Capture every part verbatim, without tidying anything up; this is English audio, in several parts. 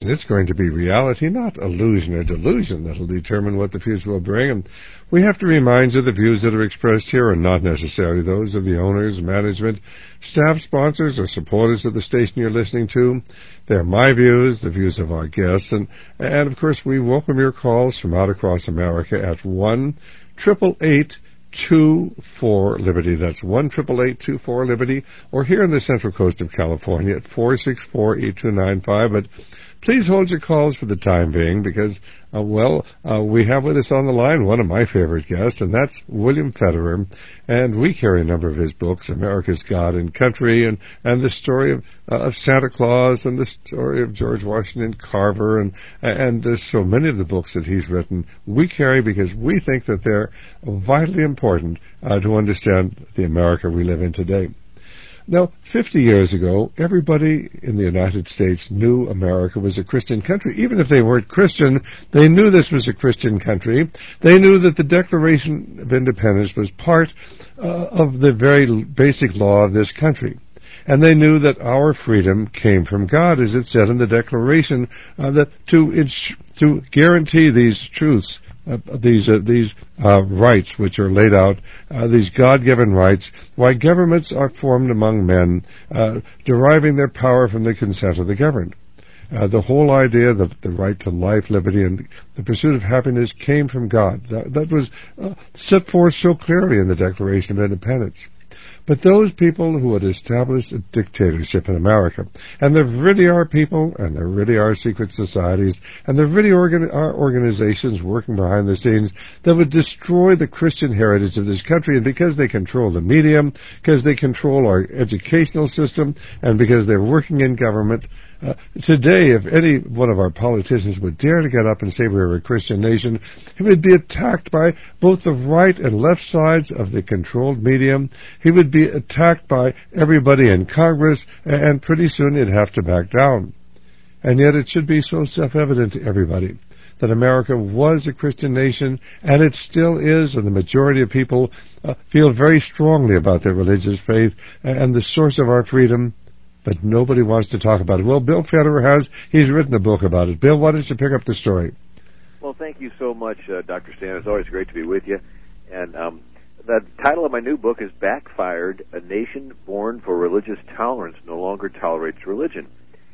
It's going to be reality, not illusion or delusion, that will determine what the future will bring. And we have to remind you the views that are expressed here are not necessarily those of the owners, management, staff, sponsors, or supporters of the station you're listening to. They're my views, the views of our guests, and, and of course, we welcome your calls from out across America at one eight eight eight two four Liberty. That's one eight eight eight two four Liberty, or here in the Central Coast of California at four six four eight two nine five. But please hold your calls for the time being because, uh, well, uh, we have with us on the line one of my favorite guests, and that's William Federer. And we carry a number of his books, America's God and Country, and, and the story of, uh, of Santa Claus, and the story of George Washington Carver, and, and there's so many of the books that he's written we carry because we think that they're vitally important uh, to understand the America we live in today. Now, fifty years ago, everybody in the United States knew America was a Christian country. Even if they weren't Christian, they knew this was a Christian country. They knew that the Declaration of Independence was part uh, of the very basic law of this country. And they knew that our freedom came from God, as it said in the Declaration, uh, that to ins- to guarantee these truths, uh, these uh, these uh, rights which are laid out, uh, these God-given rights, why governments are formed among men, uh, deriving their power from the consent of the governed. Uh, the whole idea that the right to life, liberty, and the pursuit of happiness came from God. That, that was uh, set forth so clearly in the Declaration of Independence. But those people who had established a dictatorship in America, and there really are people, and there really are secret societies, and there really organ- are organizations working behind the scenes that would destroy the Christian heritage of this country, and because they control the media, because they control our educational system, and because they're working in government, Uh, today, if any one of our politicians would dare to get up and say we were a Christian nation, he would be attacked by both the right and left sides of the controlled media. He would be attacked by everybody in Congress, and pretty soon he'd have to back down. And yet it should be so self-evident to everybody that America was a Christian nation, and it still is, and the majority of people uh, feel very strongly about their religious faith and the source of our freedom. But nobody wants to talk about it. Well, Bill Federer has. He's written a book about it. Bill, why don't you pick up the story? Well, thank you so much, uh, Doctor Stan. It's always great to be with you. And um, the title of my new book is Backfired, A Nation Born for Religious Tolerance No Longer Tolerates Religion.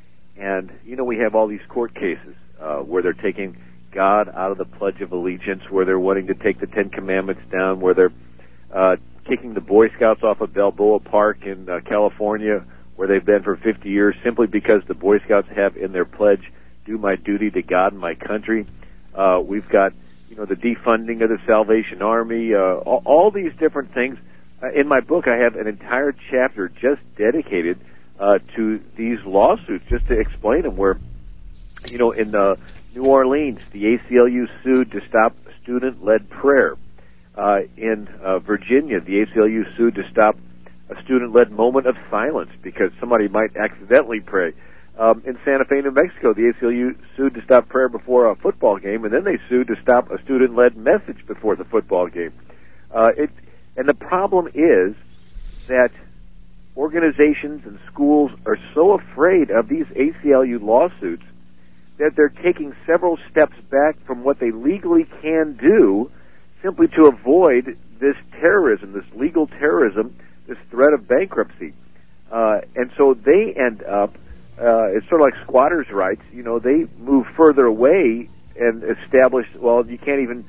And, you know, we have all these court cases uh, where they're taking God out of the Pledge of Allegiance, where they're wanting to take the Ten Commandments down, where they're uh, kicking the Boy Scouts off of Balboa Park in uh, California, where they've been for fifty years, simply because the Boy Scouts have in their pledge, do my duty to God and my country. Uh, we've got, you know, the defunding of the Salvation Army, uh, all, all these different things. Uh, in my book, I have an entire chapter just dedicated uh, to these lawsuits, just to explain them, where, you know, in uh, New Orleans, the A C L U sued to stop student-led prayer. Uh, in uh, Virginia, the A C L U sued to stop a student-led moment of silence because somebody might accidentally pray. Um, in Santa Fe, New Mexico, the A C L U sued to stop prayer before a football game, and then they sued to stop a student-led message before the football game. Uh, it, and the problem is that organizations and schools are so afraid of these A C L U lawsuits that they're taking several steps back from what they legally can do simply to avoid this terrorism, this legal terrorism, this threat of bankruptcy. Uh, and so they end up, uh, it's sort of like squatters' rights, you know, they move further away and establish, well, you can't even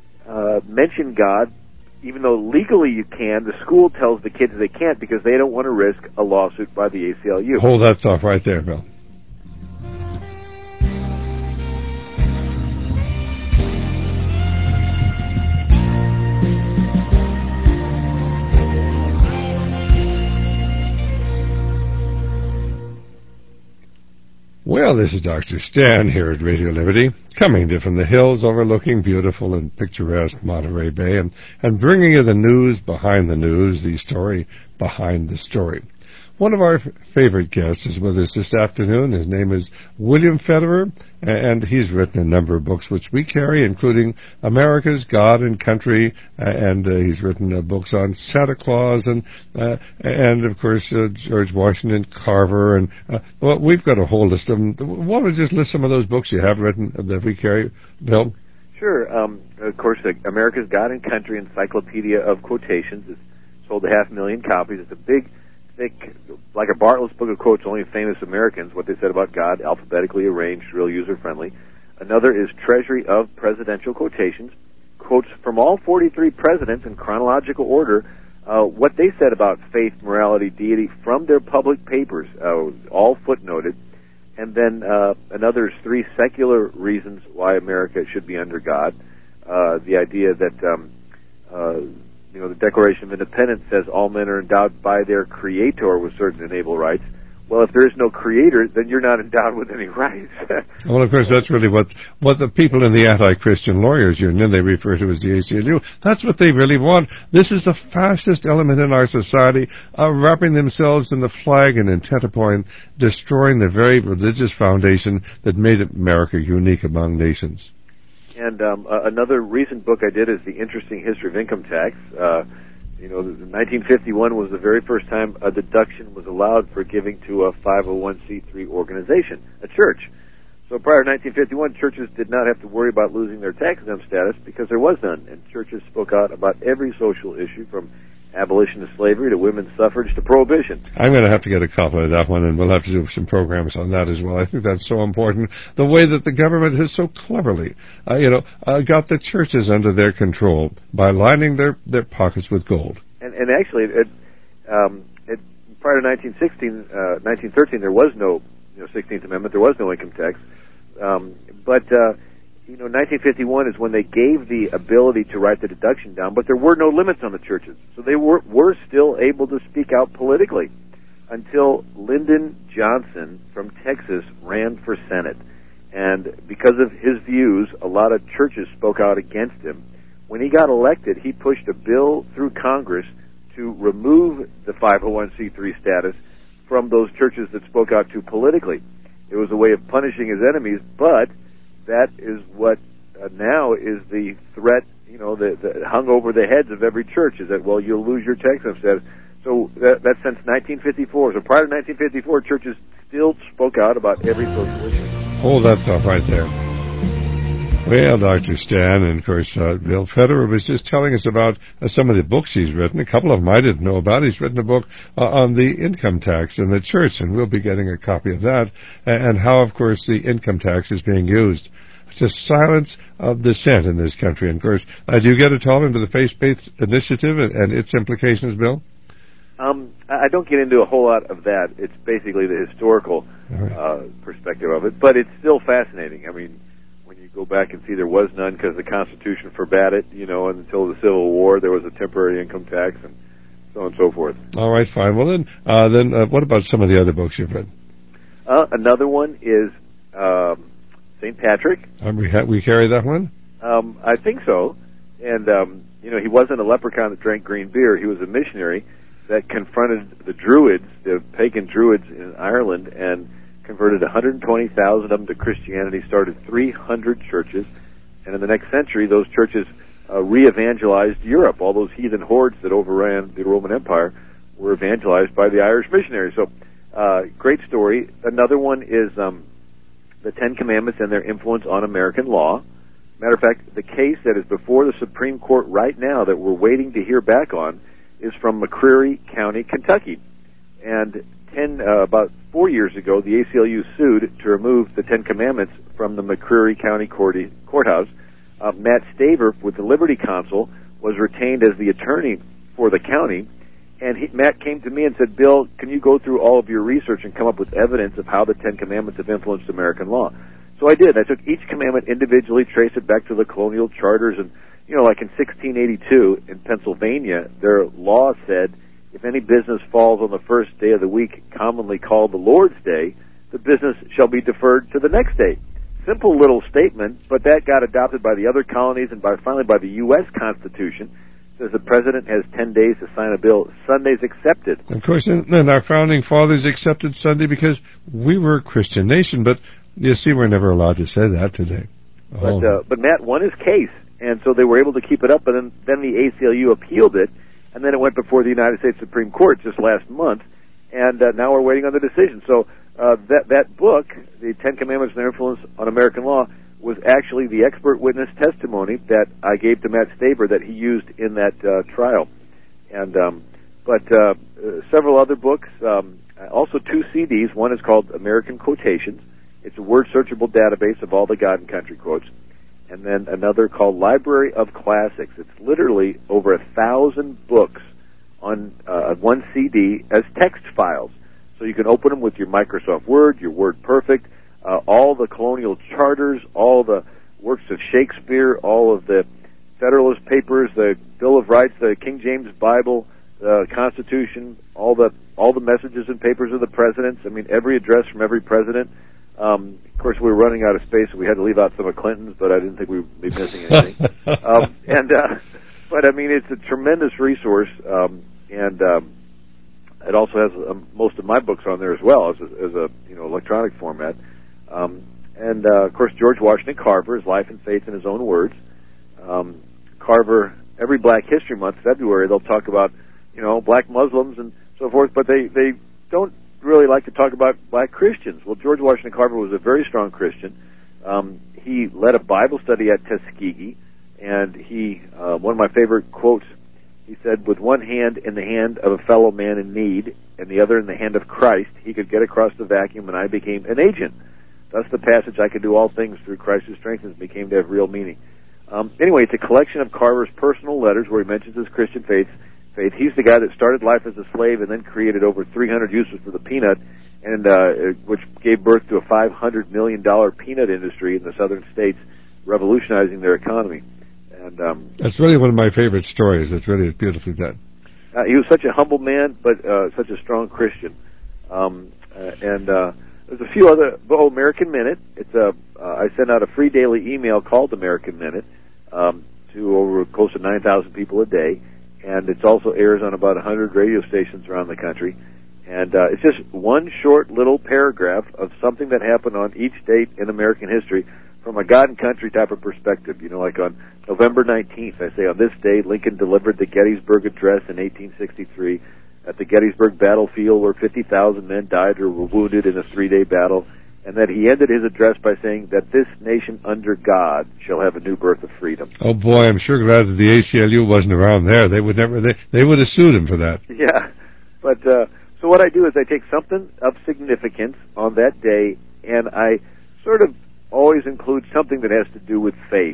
uh, mention God, even though legally you can. The school tells the kids they can't because they don't want to risk a lawsuit by the A C L U. Hold that thought right there, Bill. Well, this is Doctor Stan here at Radio Liberty, coming to you from the hills overlooking beautiful and picturesque Monterey Bay, and, and bringing you the news behind the news, the story behind the story. One of our f- favorite guests is with us this afternoon. His name is William Federer, and he's written a number of books which we carry, including America's God and Country, uh, and uh, he's written uh, books on Santa Claus, and uh, and of course uh, George Washington Carver, and uh, well, we've got a whole list of them. Why don't we just list some of those books you have written that we carry, Bill? Sure. Um, of course, the America's God and Country Encyclopedia of Quotations is sold a half million copies. It's a big, thick, like a Bartlett's Book of Quotes, only famous Americans, what they said about God, alphabetically arranged, real user-friendly. Another is Treasury of Presidential Quotations, quotes from all forty-three presidents in chronological order, uh, what they said about faith, morality, deity from their public papers, uh, all footnoted. And then uh, another is three secular reasons why America should be under God. Uh, the idea that, um, uh, you know, the Declaration of Independence says all men are endowed by their Creator with certain inalienable rights. Well, if there is no Creator, then you're not endowed with any rights. Well, of course, that's really what, what the people in the Anti-Christian Lawyers Union, they refer to as the A C L U, that's what they really want. This is the fastest element in our society, uh, wrapping themselves in the flag and intent upon destroying the very religious foundation that made America unique among nations. And um, uh, another recent book I did is The Interesting History of Income Tax. Uh, You know, nineteen fifty-one was the very first time a deduction was allowed for giving to a five oh one c three organization, a church. So prior to nineteen fifty-one, churches did not have to worry about losing their tax-exempt status because there was none, and churches spoke out about every social issue from abolition of slavery to women's suffrage to prohibition. I'm going to have to get a copy of that one, and we'll have to do some programs on that as well. I think that's so important. The way that the government has so cleverly, uh, you know, uh, got the churches under their control by lining their, their pockets with gold. And, and actually, it, um, it, prior to nineteen sixteen, uh, nineteen thirteen, there was no, you know, sixteenth Amendment. There was no income tax. Um, but uh, you know, nineteen fifty-one is when they gave the ability to write the deduction down, but there were no limits on the churches. So they were, were still able to speak out politically until Lyndon Johnson from Texas ran for Senate. And because of his views, a lot of churches spoke out against him. When he got elected, he pushed a bill through Congress to remove the five oh one c three status from those churches that spoke out too politically. It was a way of punishing his enemies, but that is what uh, now is the threat, you know, that hung over the heads of every church, is that, well, you'll lose your tax-exempt status. So that, that's since nineteen fifty-four. So prior to nineteen fifty-four, churches still spoke out about every social issue. Hold that thought right there. Well, Doctor Stan, and of course, uh, Bill Federer was just telling us about uh, some of the books he's written. A couple of them I didn't know about. He's written a book uh, on the income tax in the church, and we'll be getting a copy of that, and, and how, of course, the income tax is being used to silence uh, dissent in this country. And, of course, uh, do you get at all into the faith-based initiative and, and its implications, Bill? Um, I don't get into a whole lot of that. It's basically the historical right. uh, perspective of it, but it's still fascinating. I mean, when you go back and see there was none because the Constitution forbade it, you know, and until the Civil War there was a temporary income tax and so on and so forth. All right, fine. Well, then, uh, then uh, what about some of the other books you've read? Uh, another one is um, Saint Patrick. Um, we, ha- we carry that one? Um, I think so. And, um, you know, he wasn't a leprechaun that drank green beer. He was a missionary that confronted the Druids, the pagan Druids in Ireland, and converted one hundred twenty thousand of them to Christianity, started three hundred churches, and in the next century, those churches uh, re-evangelized Europe. All those heathen hordes that overran the Roman Empire were evangelized by the Irish missionaries. So, uh, great story. Another one is um, the Ten Commandments and their influence on American law. Matter of fact, the case that is before the Supreme Court right now that we're waiting to hear back on is from McCreary County, Kentucky. And ten, uh, about four years ago, the A C L U sued to remove the Ten Commandments from the McCreary County court, courthouse. Uh, Matt Staver with the Liberty Counsel was retained as the attorney for the county, and he, Matt came to me and said, Bill, can you go through all of your research and come up with evidence of how the Ten Commandments have influenced American law? So I did. I took each commandment individually, traced it back to the colonial charters, and, you know, like in sixteen eighty-two in Pennsylvania, their law said, if any business falls on the first day of the week, commonly called the Lord's Day, the business shall be deferred to the next day. Simple little statement, but that got adopted by the other colonies and by finally by the U S Constitution, says the president has ten days to sign a bill. Sunday's accepted. Of course, and, and our founding fathers accepted Sunday because we were a Christian nation, but you see, we're never allowed to say that today. Oh. But, uh, but Matt won his case, and so they were able to keep it up, and then, then the A C L U appealed it, and then it went before the United States Supreme Court just last month, and uh, now we're waiting on the decision. So uh, that that book, The Ten Commandments and Their Influence on American Law, was actually the expert witness testimony that I gave to Matt Staber that he used in that uh, trial. And um, but uh, uh, several other books, um, also two C Ds. One is called American Quotations. It's a word-searchable database of all the God and country quotes. And then another called Library of Classics. It's literally over a thousand books on uh, one C D as text files. So you can open them with your Microsoft Word, your WordPerfect, uh, all the colonial charters, all the works of Shakespeare, all of the Federalist Papers, the Bill of Rights, the King James Bible, the Constitution, all the all the messages and papers of the presidents. I mean, every address from every president. Um, of course, we were running out of space, so we had to leave out some of Clinton's, but I didn't think we would be missing anything. um, and uh, but I mean, it's a tremendous resource, um, and um, it also has um, most of my books on there as well as a, as a you know electronic format. Um, and uh, of course, George Washington Carver, His Life and Faith in His Own Words. Um, Carver, every Black History Month, February, they'll talk about you know Black Muslims and so forth, but they they don't really like to talk about Black Christians. Well, George Washington Carver was a very strong Christian. Um, he led a Bible study at Tuskegee, and he uh, one of my favorite quotes. He said, "With one hand in the hand of a fellow man in need, and the other in the hand of Christ, he could get across the vacuum, and I became an agent. Thus the passage, I could do all things through Christ who strengthens me, came to have real meaning." Um, anyway, it's a collection of Carver's personal letters where he mentions his Christian faith. Faith. He's the guy that started life as a slave and then created over three hundred uses for the peanut, and uh, which gave birth to a five hundred million dollars peanut industry in the southern states, revolutionizing their economy. And um, that's really one of my favorite stories. It's really beautifully done. Uh, he was such a humble man, but uh, such a strong Christian. Um, uh, and uh, there's a few other. Oh, American Minute. It's a. Uh, I send out a free daily email called American Minute um, to over close to nine thousand people a day. And it also airs on about one hundred radio stations around the country. And uh, it's just one short little paragraph of something that happened on each date in American history from a God and country type of perspective. You know, like on November nineteenth, I say, on this day, Lincoln delivered the Gettysburg Address in eighteen sixty-three at the Gettysburg battlefield where fifty thousand men died or were wounded in a three-day battle. And that he ended his address by saying that this nation under God shall have a new birth of freedom. Oh boy, I'm sure glad that the A C L U wasn't around there. They would never. They, they would have sued him for that. Yeah, but uh, so what I do is I take something of significance on that day, and I sort of always include something that has to do with faith.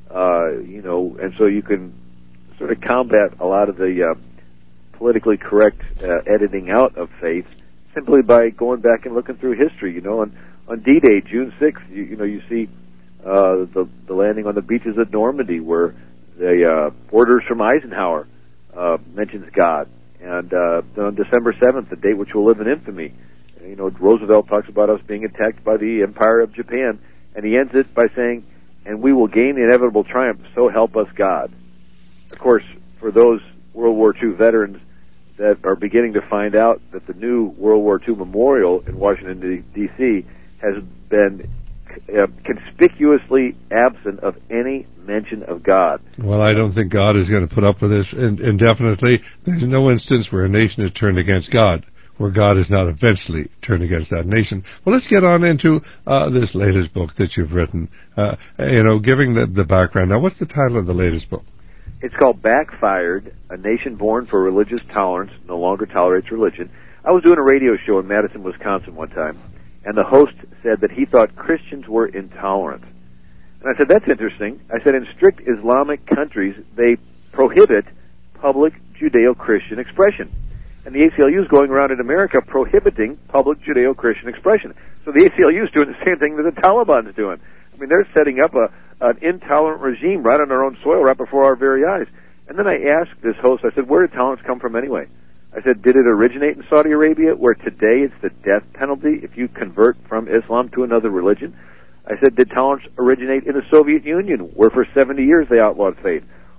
Uh, you know, and so you can sort of combat a lot of the uh, politically correct uh, editing out of faith simply by going back and looking through history. You know, and on D-Day, June sixth, you, you know, you see uh, the, the landing on the beaches of Normandy where the uh, orders from Eisenhower uh, mentions God. And uh, then on December seventh, the date which will live in infamy, you know, Roosevelt talks about us being attacked by the Empire of Japan, and he ends it by saying, "And we will gain the inevitable triumph, so help us God." Of course, for those World War Two veterans that are beginning to find out that the new World War Two memorial in Washington, D C has been uh, conspicuously absent of any mention of God. Well, I don't think God is going to put up with this indefinitely. There's no instance where a nation is turned against God, where God is not eventually turned against that nation. Well, let's get on into uh, this latest book that you've written, uh, you know, giving the, the background. Now, what's the title of the latest book? It's called Backfired, A Nation Born for Religious Tolerance No Longer Tolerates Religion. I was doing a radio show in Madison, Wisconsin one time, and the host said that he thought Christians were intolerant. And I said, that's interesting. I said, in strict Islamic countries, they prohibit public Judeo-Christian expression. And the A C L U is going around in America prohibiting public Judeo-Christian expression. So the A C L U is doing the same thing that the Taliban is doing. I mean, they're setting up a an intolerant regime right on our own soil, right before our very eyes. And then I asked this host, I said, where did tolerance come from anyway? I said, did it originate in Saudi Arabia, where today it's the death penalty if you convert from Islam to another religion? I said, did tolerance originate in the Soviet Union, where for seventy years they outlawed faith?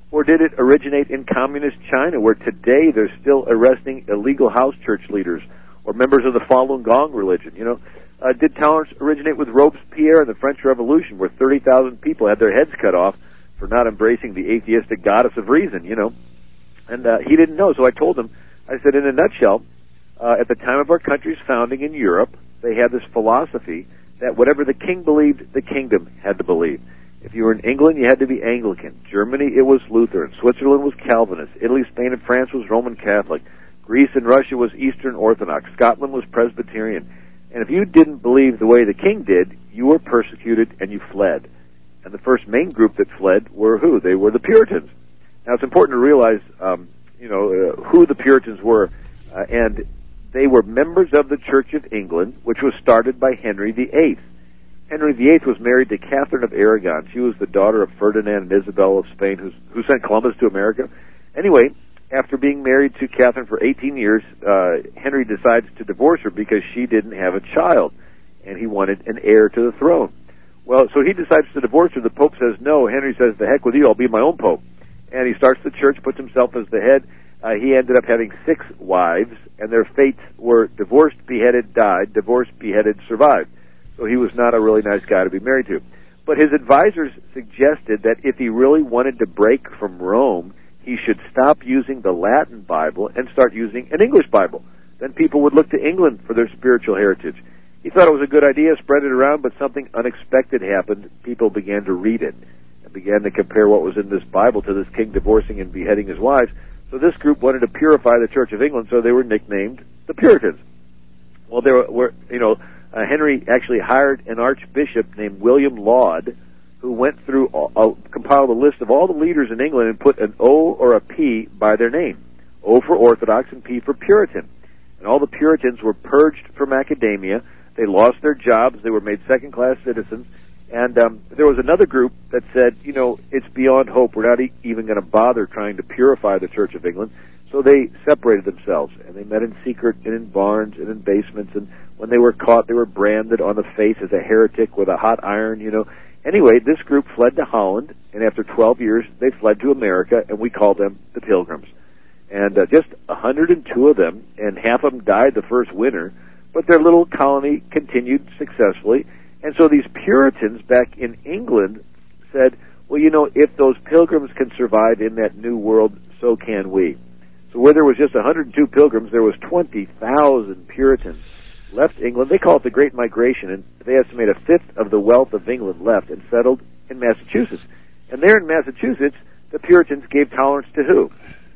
Or did it originate in communist China, where today they're still arresting illegal house church leaders or members of the Falun Gong religion? You know, uh, did tolerance originate with Robespierre in the French Revolution, where thirty thousand people had their heads cut off for not embracing the atheistic goddess of reason, you know? And uh, he didn't know, so I told him, I said, in a nutshell, uh, at the time of our country's founding in Europe, they had this philosophy that whatever the king believed, the kingdom had to believe. If you were in England, you had to be Anglican. Germany, it was Lutheran. Switzerland was Calvinist. Italy, Spain, and France was Roman Catholic. Greece and Russia was Eastern Orthodox. Scotland was Presbyterian. And if you didn't believe the way the king did, you were persecuted and you fled. And the first main group that fled were who? They were the Puritans. Now, it's important to realize, um, you know, uh, who the Puritans were. Uh, and they were members of the Church of England, which was started by Henry the Eighth. Henry the Eighth was married to Catherine of Aragon. She was the daughter of Ferdinand and Isabel of Spain, who's, who sent Columbus to America. Anyway, after being married to Catherine for eighteen years, uh, Henry decides to divorce her because she didn't have a child, and he wanted an heir to the throne. Well, so he decides to divorce her. The Pope says no. Henry says, the heck with you, I'll be my own Pope. And he starts the church, puts himself as the head. Uh, he ended up having six wives, and their fates were divorced, beheaded, died, divorced, beheaded, survived. So he was not a really nice guy to be married to. But his advisors suggested that if he really wanted to break from Rome, he should stop using the Latin Bible and start using an English Bible. Then people would look to England for their spiritual heritage. He thought it was a good idea, spread it around, but something unexpected happened. People began to read it and began to compare what was in this Bible to this king divorcing and beheading his wives. So this group wanted to purify the Church of England, so they were nicknamed the Puritans. Well, they were, were you know, uh, Henry actually hired an archbishop named William Laud, who went through, uh, compiled a list of all the leaders in England and put an O or a P by their name. O for Orthodox and P for Puritan. And all the Puritans were purged from academia. They lost their jobs. They were made second-class citizens. And um, there was another group that said, you know, it's beyond hope. We're not e- even going to bother trying to purify the Church of England. So they separated themselves, and they met in secret and in barns and in basements. And when they were caught, they were branded on the face as a heretic with a hot iron, you know. Anyway, this group fled to Holland, and after twelve years, they fled to America, and we call them the Pilgrims. And uh, just one hundred two of them, and half of them died the first winter, but their little colony continued successfully. And so these Puritans back in England said, well, you know, if those Pilgrims can survive in that new world, so can we. So where there was just one hundred two Pilgrims, there was twenty thousand Puritans left England. They call it the Great Migration, and they estimate a fifth of the wealth of England left and settled in Massachusetts. And there in Massachusetts, the Puritans gave tolerance to who?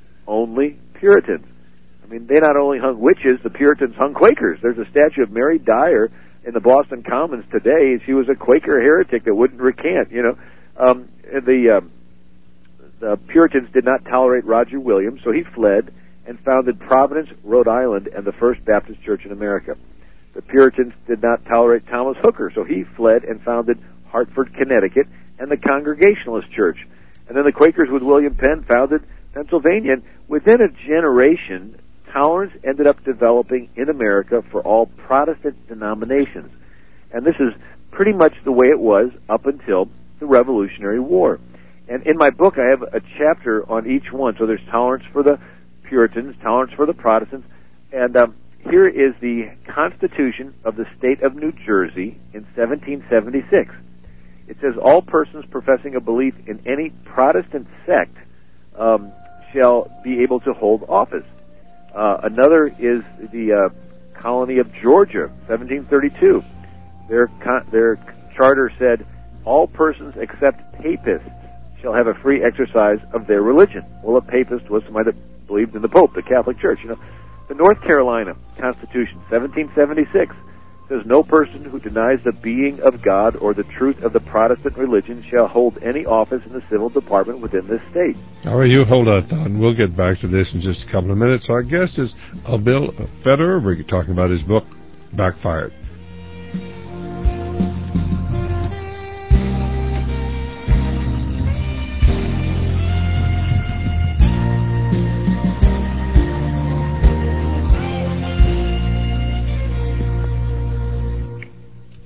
Only Puritans. I mean, they not only hung witches, the Puritans hung Quakers. There's a statue of Mary Dyer in the Boston Commons today. She was a Quaker heretic that wouldn't recant, you know. Um, the, um, the Puritans did not tolerate Roger Williams, so he fled and founded Providence, Rhode Island, and the First Baptist Church in America. The Puritans did not tolerate Thomas Hooker, so he fled and founded Hartford, Connecticut, and the Congregationalist Church. And then the Quakers with William Penn founded Pennsylvania. And within a generation, tolerance ended up developing in America for all Protestant denominations. And this is pretty much the way it was up until the Revolutionary War. And in my book, I have a chapter on each one. So there's tolerance for the Puritans, tolerance for the Protestants, and um, here is the Constitution of the State of New Jersey in seventeen seventy-six. It says, all persons professing a belief in any Protestant sect um, shall be able to hold office. Uh, another is the uh, colony of Georgia, seventeen thirty-two. Their, con- their charter said, all persons except papists shall have a free exercise of their religion. Well, a papist was somebody that believed in the Pope, the Catholic Church, you know. The North Carolina Constitution, seventeen seventy-six, says no person who denies the being of God or the truth of the Protestant religion shall hold any office in the civil department within this state. All right, you hold on, Don. We'll get back to this in just a couple of minutes. Our guest is uh, Bill Federer. We're talking about his book, Backfired.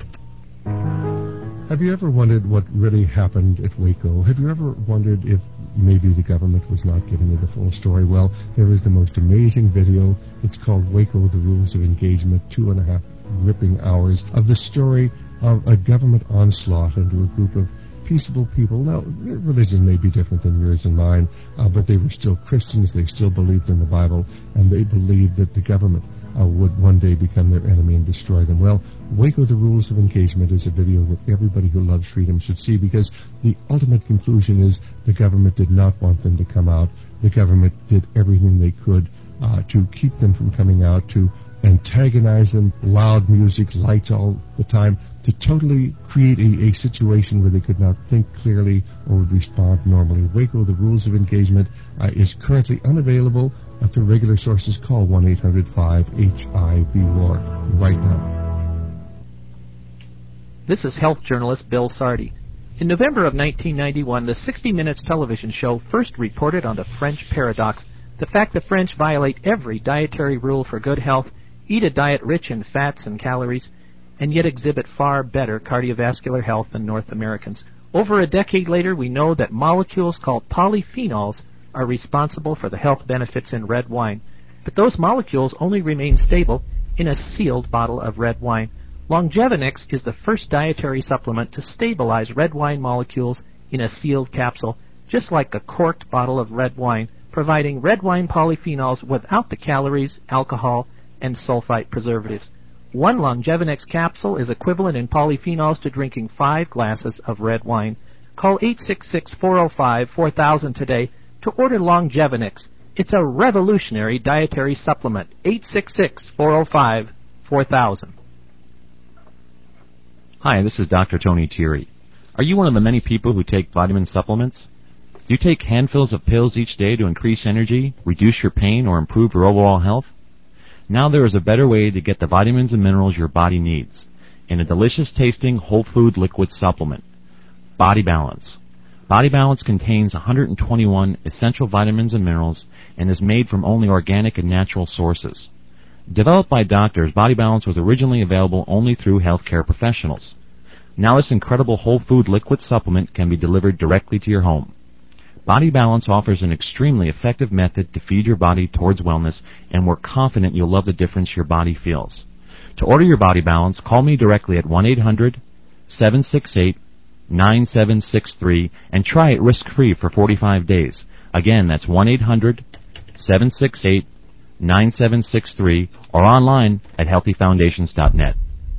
Have you ever wondered what really happened at Waco? Have you ever wondered if maybe the government was not giving you the full story. Well, there is the most amazing video. It's called Waco, The Rules of Engagement, two and a half gripping hours of the story of a government onslaught into a group of peaceable people. Now, their religion may be different than yours and mine, uh, but they were still Christians. They still believed in the Bible, and they believed that the government uh, would one day become their enemy and destroy them. Well, Waco, The Rules of Engagement is a video that everybody who loves freedom should see, because the ultimate conclusion is the government did not want them to come out. The government did everything they could uh, to keep them from coming out, to antagonize them, loud music, lights all the time, to totally create a, a situation where they could not think clearly or would respond normally. Waco, The Rules of Engagement uh, is currently unavailable uh, through regular sources. Call one eight hundred five H I V R right now. This is health journalist Bill Sardi. In November of nineteen ninety-one, the sixty minutes television show first reported on the French paradox, the fact the French violate every dietary rule for good health, eat a diet rich in fats and calories, and yet exhibit far better cardiovascular health than North Americans. Over a decade later, we know that molecules called polyphenols are responsible for the health benefits in red wine. But those molecules only remain stable in a sealed bottle of red wine. Longevinex is the first dietary supplement to stabilize red wine molecules in a sealed capsule, just like a corked bottle of red wine, providing red wine polyphenols without the calories, alcohol, and sulfite preservatives. One Longevinex capsule is equivalent in polyphenols to drinking five glasses of red wine. Call eight six six, four zero five, four thousand today to order Longevinex. It's a revolutionary dietary supplement. eight six six, four zero five, four thousand. Hi, this is Doctor Tony Thierry. Are you one of the many people who take vitamin supplements? Do you take handfuls of pills each day to increase energy, reduce your pain, or improve your overall health? Now there is a better way to get the vitamins and minerals your body needs in a delicious-tasting whole food liquid supplement, Body Balance. Body Balance contains one hundred twenty-one essential vitamins and minerals and is made from only organic and natural sources. Developed by doctors, Body Balance was originally available only through healthcare professionals. Now this incredible whole food liquid supplement can be delivered directly to your home. Body Balance offers an extremely effective method to feed your body towards wellness, and we're confident you'll love the difference your body feels. To order your Body Balance, call me directly at one eight hundred, seven six eight, nine seven six three and try it risk-free for forty-five days. Again, that's one eight hundred, seven six eight, nine seven six three or online at healthy foundations dot net.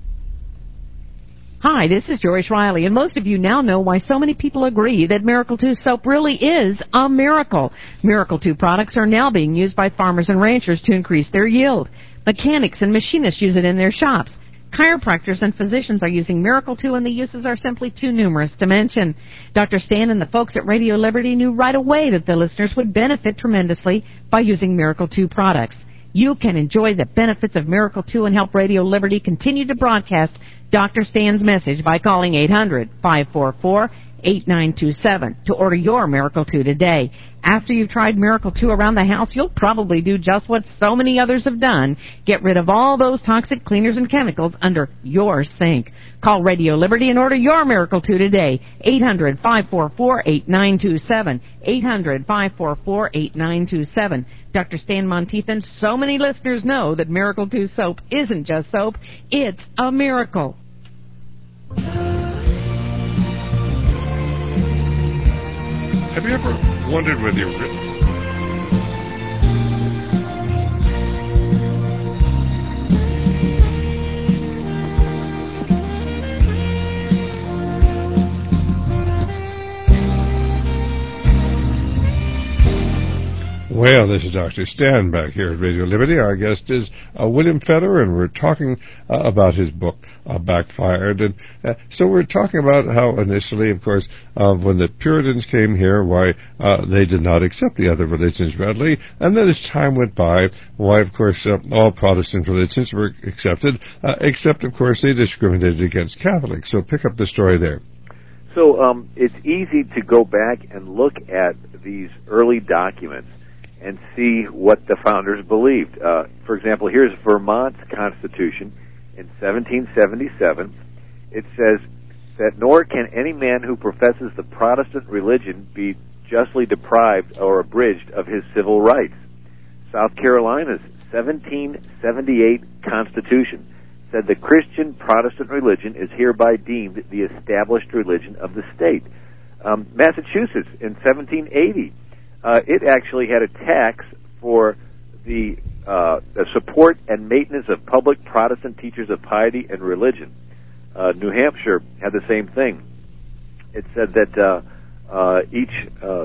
Hi, this is Joyce Riley, and most of you now know why so many people agree that Miracle two soap really is a miracle. Miracle two products are now being used by farmers and ranchers to increase their yield. Mechanics and machinists use it in their shops. Chiropractors and physicians are using Miracle two, and the uses are simply too numerous to mention. Doctor Stan and the folks at Radio Liberty knew right away that the listeners would benefit tremendously by using Miracle two products. You can enjoy the benefits of Miracle two and help Radio Liberty continue to broadcast Doctor Stan's message by calling eight hundred, five four four, eight nine two seven to order your Miracle two today. After you've tried Miracle two around the house, you'll probably do just what so many others have done. Get rid of all those toxic cleaners and chemicals under your sink. Call Radio Liberty and order your Miracle two today. eight hundred, five four four, eight nine two seven. eight hundred, five four four, eight nine two seven. Doctor Stan Monteith, so many listeners know that Miracle two soap isn't just soap, it's a miracle. Have you ever wondered whether you're written? Well, this is Doctor Stan back here at Radio Liberty. Our guest is uh, William Federer, and we're talking uh, about his book, uh, Backfired. And uh, so we're talking about how initially, of course, uh, when the Puritans came here, why uh, they did not accept the other religions readily. And then as time went by, why, of course, uh, all Protestant religions were accepted, uh, except, of course, they discriminated against Catholics. So pick up the story there. So um, it's easy to go back and look at these early documents and see what the founders believed. Uh, for example, here's Vermont's Constitution in seventeen seventy-seven. It says that nor can any man who professes the Protestant religion be justly deprived or abridged of his civil rights. South Carolina's seventeen seventy-eight Constitution said the Christian Protestant religion is hereby deemed the established religion of the state. Um, Massachusetts in seventeen eighty, uh, it actually had a tax for the, uh, the support and maintenance of public Protestant teachers of piety and religion. Uh, New Hampshire had the same thing. It said that uh, uh, each uh,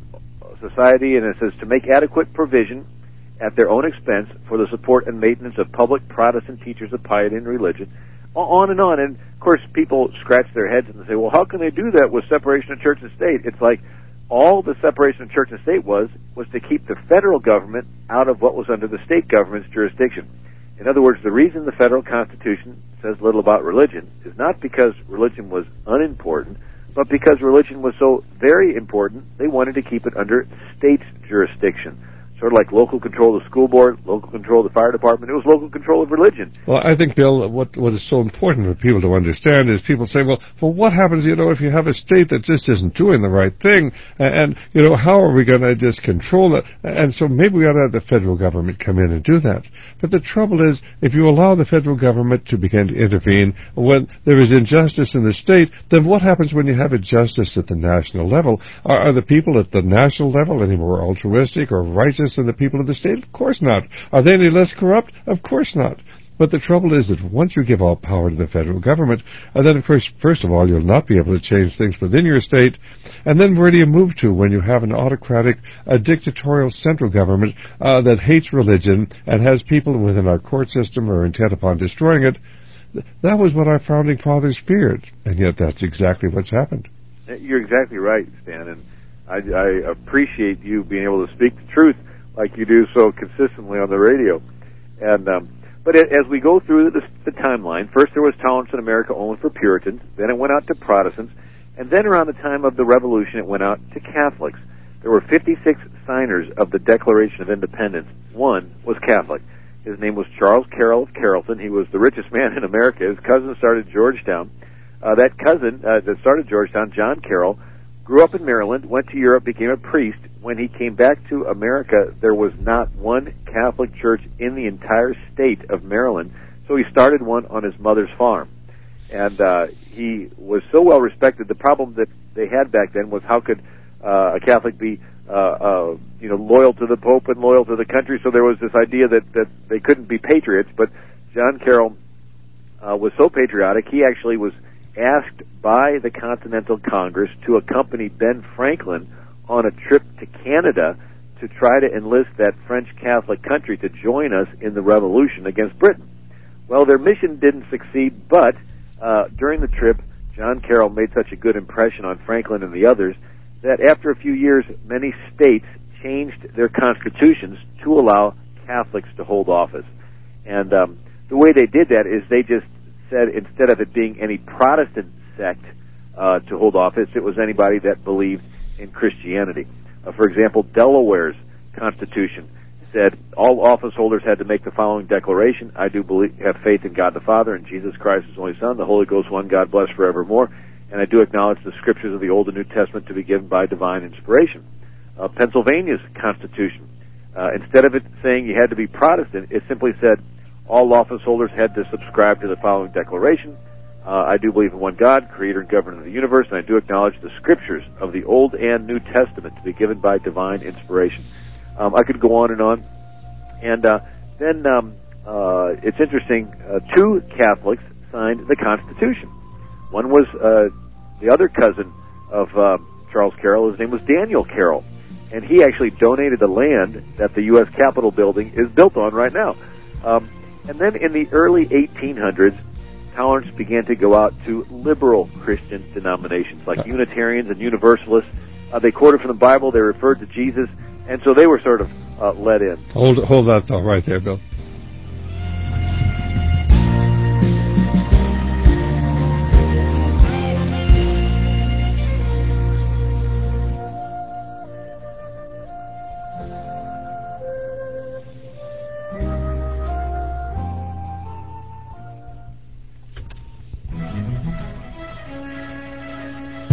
society, and it says, to make adequate provision at their own expense for the support and maintenance of public Protestant teachers of piety and religion, on and on. And, of course, people scratch their heads and say, well, how can they do that with separation of church and state? It's like all the separation of church and state was was to keep the federal government out of what was under the state government's jurisdiction. In other words, the reason the federal Constitution says little about religion is not because religion was unimportant, but because religion was so very important, they wanted to keep it under state's jurisdiction. Sort of like local control of the school board, local control of the fire department. It was local control of religion. Well, I think, Bill, what what is so important for people to understand is people say, well, well, what happens, you know, if you have a state that just isn't doing the right thing? And, and you know, how are we going to just control it? And so maybe we ought to have the federal government come in and do that. But the trouble is, if you allow the federal government to begin to intervene when there is injustice in the state, then what happens when you have injustice at the national level? Are, are the people at the national level any more altruistic or righteous than the people of the state? Of course not. Are they any less corrupt? Of course not. But the trouble is that once you give all power to the federal government, and then, of course, first of all, you'll not be able to change things within your state, and then where do you move to when you have an autocratic, a dictatorial central government uh, that hates religion and has people within our court system who are intent upon destroying it? That was what our founding fathers feared, and yet that's exactly what's happened. You're exactly right, Stan, and I, I appreciate you being able to speak the truth like you do so consistently on the radio. And um, but it, as we go through the, the timeline, first there was tolerance in America only for Puritans, then it went out to Protestants, and then around the time of the Revolution it went out to Catholics. There were fifty-six signers of the Declaration of Independence. One was Catholic. His name was Charles Carroll of Carrollton. He was the richest man in America. His cousin started Georgetown. Uh, that cousin uh, that started Georgetown, John Carroll, grew up in Maryland, went to Europe, became a priest. When he came back to America, there was not one Catholic church in the entire state of Maryland, so he started one on his mother's farm. And uh, he was so well respected. The problem that they had back then was how could uh, a Catholic be, uh, uh, you know, loyal to the Pope and loyal to the country? So there was this idea that, that they couldn't be patriots. But John Carroll uh, was so patriotic, he actually was asked by the Continental Congress to accompany Ben Franklin on a trip to Canada to try to enlist that French Catholic country to join us in the revolution against Britain. Well, their mission didn't succeed, but uh, during the trip, John Carroll made such a good impression on Franklin and the others that after a few years, many states changed their constitutions to allow Catholics to hold office. And um, the way they did that is they just said instead of it being any Protestant sect uh, to hold office, it was anybody that believed in Christianity. Uh, for example, Delaware's constitution said all office holders had to make the following declaration: I do believe, have faith in God the Father and Jesus Christ, His only Son, the Holy Ghost, one God, blessed forevermore, and I do acknowledge the scriptures of the Old and New Testament to be given by divine inspiration. Uh, Pennsylvania's constitution, uh, instead of it saying you had to be Protestant, it simply said all office holders had to subscribe to the following declaration: Uh, I do believe in one God, creator and governor of the universe, and I do acknowledge the scriptures of the Old and New Testament to be given by divine inspiration. Um, I could go on and on. And uh, then um, uh, it's interesting, uh, two Catholics signed the Constitution. One was uh, the other cousin of uh, Charles Carroll. His name was Daniel Carroll. And he actually donated the land that the U S Capitol building is built on right now. Um, and then in the early eighteen hundreds, tolerance began to go out to liberal Christian denominations like Unitarians and Universalists. Uh, they quoted from the Bible, they referred to Jesus, and so they were sort of uh, let in. Hold, hold that thought right there, Bill.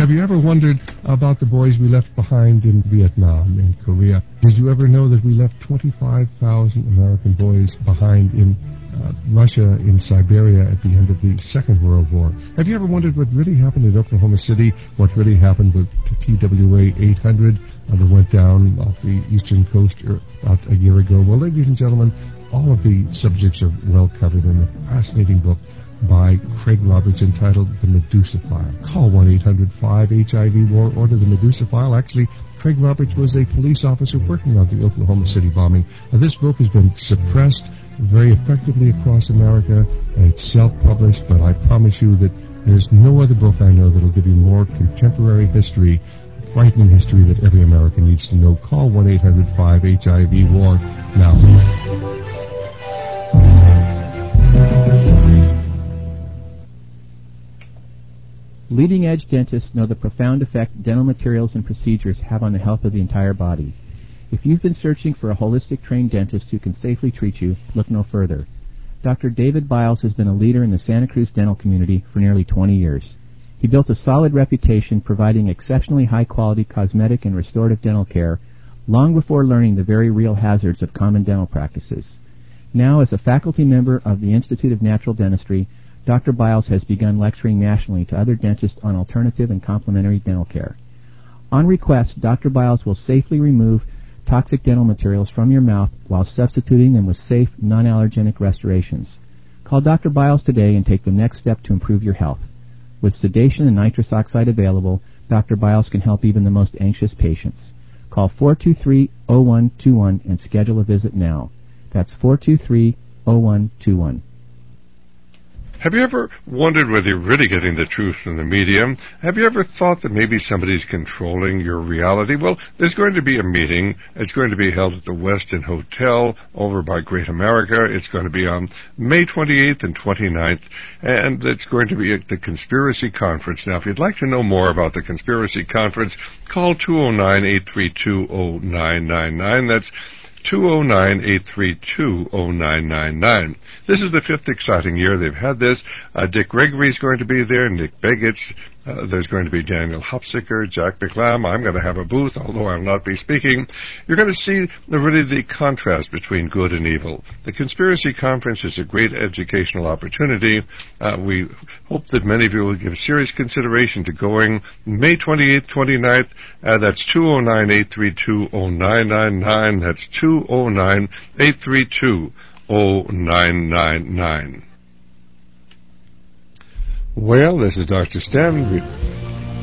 Have you ever wondered about the boys we left behind in Vietnam and Korea? Did you ever know that we left twenty-five thousand American boys behind in uh, Russia, in Siberia at the end of the Second World War? Have you ever wondered what really happened in Oklahoma City, what really happened with T W A eight hundred uh, that went down off the eastern coast er, about a year ago? Well, ladies and gentlemen, all of the subjects are well covered in a fascinating book by Craig Roberts entitled The Medusa File. Call one eight hundred five H I V war, order The Medusa File. Actually, Craig Roberts was a police officer working on the Oklahoma City bombing. Now, this book has been suppressed very effectively across America, and it's self-published, but I promise you that there's no other book I know that will give you more contemporary history, frightening history that every American needs to know. Call one eight hundred five H I V war now. Leading-edge dentists know the profound effect dental materials and procedures have on the health of the entire body. If you've been searching for a holistic trained dentist who can safely treat you, look no further. Doctor David Biles has been a leader in the Santa Cruz dental community for nearly twenty years. He built a solid reputation providing exceptionally high-quality cosmetic and restorative dental care long before learning the very real hazards of common dental practices. Now, as a faculty member of the Institute of Natural Dentistry, Doctor Biles has begun lecturing nationally to other dentists on alternative and complementary dental care. On request, Doctor Biles will safely remove toxic dental materials from your mouth while substituting them with safe, non-allergenic restorations. Call Doctor Biles today and take the next step to improve your health. With sedation and nitrous oxide available, Doctor Biles can help even the most anxious patients. Call four two three, zero one two one and schedule a visit now. That's four two three, zero one two one. Have you ever wondered whether you're really getting the truth from the media? Have you ever thought that maybe somebody's controlling your reality? Well, there's going to be a meeting. It's going to be held at the Westin Hotel over by Great America. It's going to be on May twenty-eighth and twenty-ninth, and it's going to be at the Conspiracy Conference. Now, if you'd like to know more about the Conspiracy Conference, call two oh nine, eight three two, oh nine nine nine. That's two oh nine, eight three two, oh nine nine nine. This is the fifth exciting year they've had this. Uh, Dick Gregory's going to be there, Nick Begich. Uh, there's going to be Daniel Hopsicker, Jack McLam. I'm going to have a booth, although I'll not be speaking. You're going to see the, really the contrast between good and evil. The Conspiracy Conference is a great educational opportunity. Uh, we hope that many of you will give serious consideration to going May twenty-eighth, twenty-ninth. Uh, that's two oh nine, eight three two, oh nine nine nine. That's two oh nine, eight three two, oh nine nine nine. Well, this is Doctor Stan.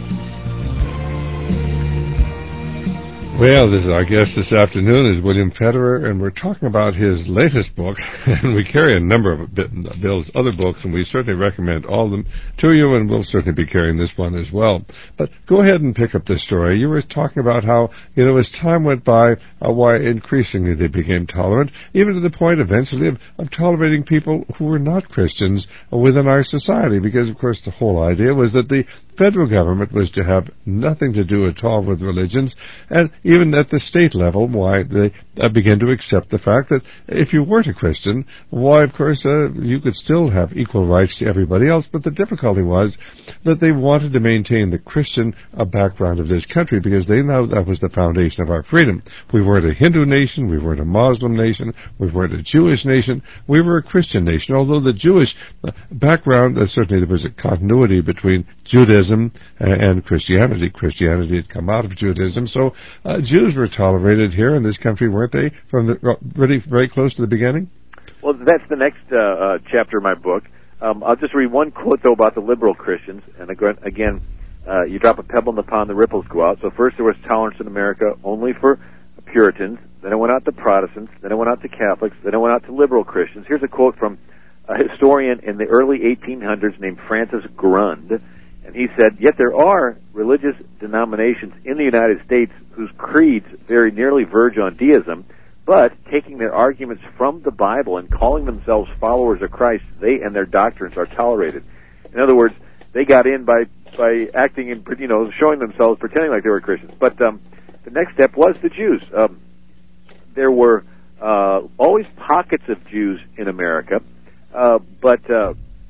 Well, this is our guest this afternoon is William Federer, and we're talking about his latest book, and we carry a number of Bill's other books, and we certainly recommend all of them to you, and we'll certainly be carrying this one as well. But go ahead and pick up this story. You were talking about how, you know, as time went by, uh, why increasingly they became tolerant, even to the point eventually of, of tolerating people who were not Christians within our society, because, of course, the whole idea was that the federal government was to have nothing to do at all with religions, and even at the state level, why they uh, began to accept the fact that if you weren't a Christian, why, of course, uh, you could still have equal rights to everybody else. But the difficulty was that they wanted to maintain the Christian uh, background of this country, because they know that was the foundation of our freedom. We weren't a Hindu nation, we weren't a Muslim nation, we weren't a Jewish nation, we were a Christian nation. Although the Jewish uh, background, uh, certainly there was a continuity between Judaism uh, and Christianity. Christianity had come out of Judaism, so uh, Jews were tolerated here in this country, weren't they, from the, uh, really very close to the beginning? Well, that's the next uh, uh, chapter of my book. Um, I'll just read one quote, though, about the liberal Christians. And again, uh, you drop a pebble in the pond, the ripples go out. So first there was tolerance in America only for Puritans. Then it went out to Protestants. Then it went out to Catholics. Then it went out to liberal Christians. Here's a quote from a historian in the early eighteen hundreds named Francis Grund. And he said, "Yet there are religious denominations in the United States whose creeds very nearly verge on deism, but taking their arguments from the Bible and calling themselves followers of Christ, they and their doctrines are tolerated." In other words, they got in by by acting and, you know, showing themselves, pretending like they were Christians. But um, the next step was the Jews. Um, there were uh, always pockets of Jews in America, uh, but uh,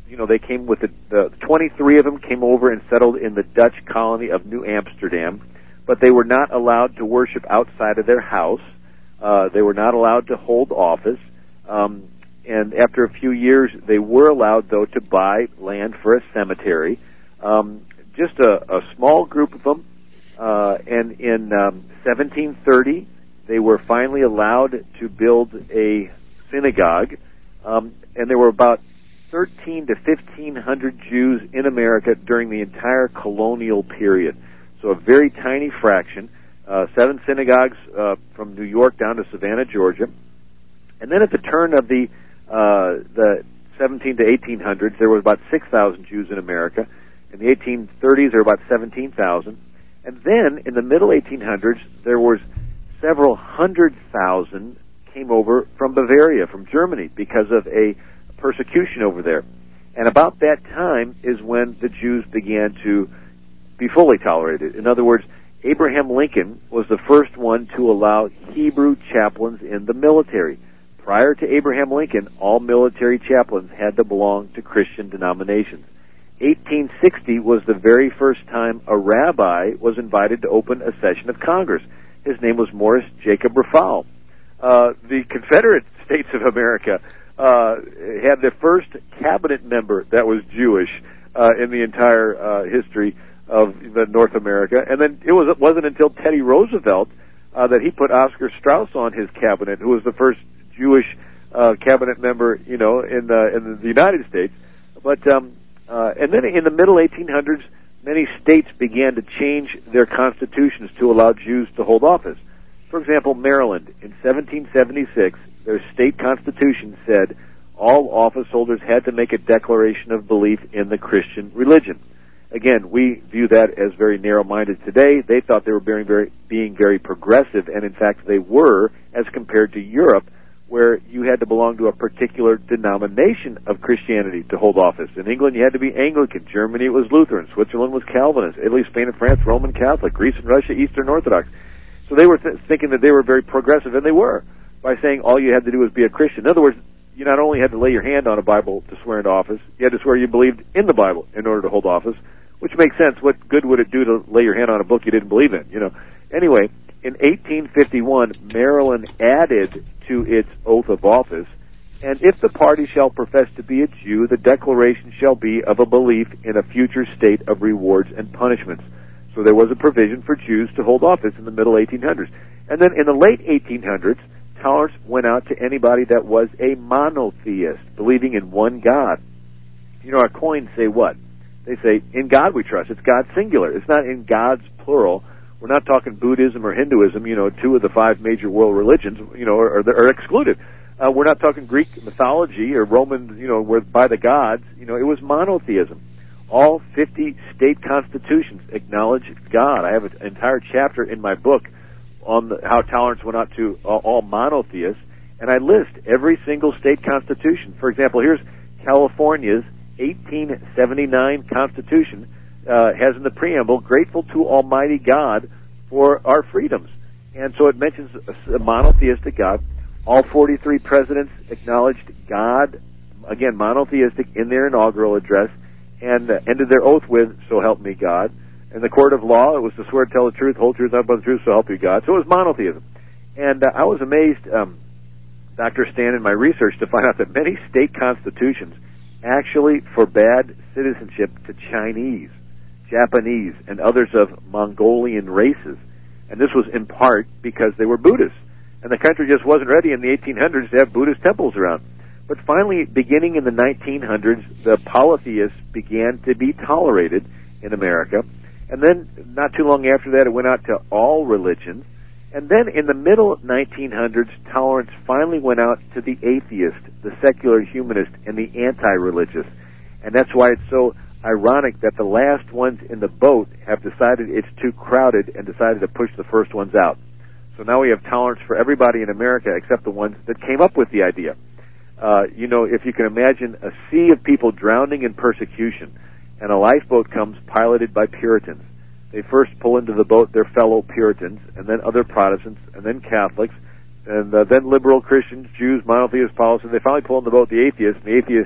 you know, they came with the, the twenty-three of them came over and settled in the Dutch colony of New Amsterdam, but they were not allowed to worship outside of their house. Uh, they were not allowed to hold office. Um, and after a few years, they were allowed, though, to buy land for a cemetery. Um, just a, a small group of them. Uh, and in um, seventeen thirty, they were finally allowed to build a synagogue. Um, and there were about thirteen to fifteen hundred Jews in America during the entire colonial period. So a very tiny fraction. Uh, seven synagogues uh, from New York down to Savannah, Georgia. And then at the turn of the uh, the seventeen to eighteen hundreds, there was about six thousand Jews in America. In the eighteen thirties, there were about seventeen thousand. And then in the middle eighteen hundreds, there was several hundred thousand came over from Bavaria, from Germany, because of a persecution over there. And about that time is when the Jews began to be fully tolerated. In other words, Abraham Lincoln was the first one to allow Hebrew chaplains in the military. Prior to Abraham Lincoln, all military chaplains had to belong to Christian denominations. eighteen sixty was the very first time a rabbi was invited to open a session of Congress. His name was Morris Jacob Rafal. Uh, the Confederate States of America uh, had the first cabinet member that was Jewish uh, in the entire uh, history of the North America. And then it, was, it wasn't until Teddy Roosevelt uh, that he put Oscar Strauss on his cabinet, who was the first Jewish uh, cabinet member, you know, in the, in the United States. But um, uh, and then in the middle eighteen hundreds, many states began to change their constitutions to allow Jews to hold office. For example, Maryland, in seventeen seventy-six, their state constitution said all office holders had to make a declaration of belief in the Christian religion. Again, we view that as very narrow-minded today. They thought they were being very, being very progressive, and in fact they were, as compared to Europe, where you had to belong to a particular denomination of Christianity to hold office. In England, you had to be Anglican. Germany, it was Lutheran. Switzerland was Calvinist. Italy, Spain, and France, Roman Catholic. Greece and Russia, Eastern Orthodox. So they were th- thinking that they were very progressive, and they were, by saying all you had to do was be a Christian. In other words, you not only had to lay your hand on a Bible to swear into office, you had to swear you believed in the Bible in order to hold office, which makes sense. What good would it do to lay your hand on a book you didn't believe in, you know? Anyway, in eighteen fifty-one, Maryland added to its oath of office, and if the party shall profess to be a Jew, the declaration shall be of a belief in a future state of rewards and punishments. So there was a provision for Jews to hold office in the middle eighteen hundreds. And then in the late eighteen hundreds, tolerance went out to anybody that was a monotheist, believing in one God. You know, our coins say what? They say, in God we trust. It's God singular. It's not in God's plural. We're not talking Buddhism or Hinduism, you know, two of the five major world religions, you know, are, are excluded. Uh, we're not talking Greek mythology or Roman, you know, where by the gods. You know, it was monotheism. All fifty state constitutions acknowledge God. I have an entire chapter in my book on the, how tolerance went out to uh, all monotheists, and I list every single state constitution. For example, here's California's eighteen seventy-nine Constitution. Uh, has in the preamble, grateful to Almighty God for our freedoms. And so it mentions a, a monotheistic God. All forty-three presidents acknowledged God, again, monotheistic, in their inaugural address, and uh, ended their oath with, so help me God. In the court of law, it was to swear to tell the truth, whole truth, nothing but the truth, so help you God. So it was monotheism. And uh, I was amazed, um, Doctor Stan, in my research to find out that many state constitutions actually forbade citizenship to Chinese, Japanese, and others of Mongolian races. And this was in part because they were Buddhists. And the country just wasn't ready in the eighteen hundreds to have Buddhist temples around. But finally, beginning in the nineteen hundreds, the polytheists began to be tolerated in America. And then, not too long after that, it went out to all religions. And then in the middle nineteen hundreds, tolerance finally went out to the atheist, the secular humanist, and the anti-religious. And that's why it's so ironic that the last ones in the boat have decided it's too crowded and decided to push the first ones out. So now we have tolerance for everybody in America except the ones that came up with the idea. Uh, you know, if you can imagine a sea of people drowning in persecution, and a lifeboat comes piloted by Puritans. They first pull into the boat their fellow Puritans, and then other Protestants, and then Catholics, and uh, then liberal Christians, Jews, monotheist, Protestants. They finally pull in the boat the atheists, and the atheists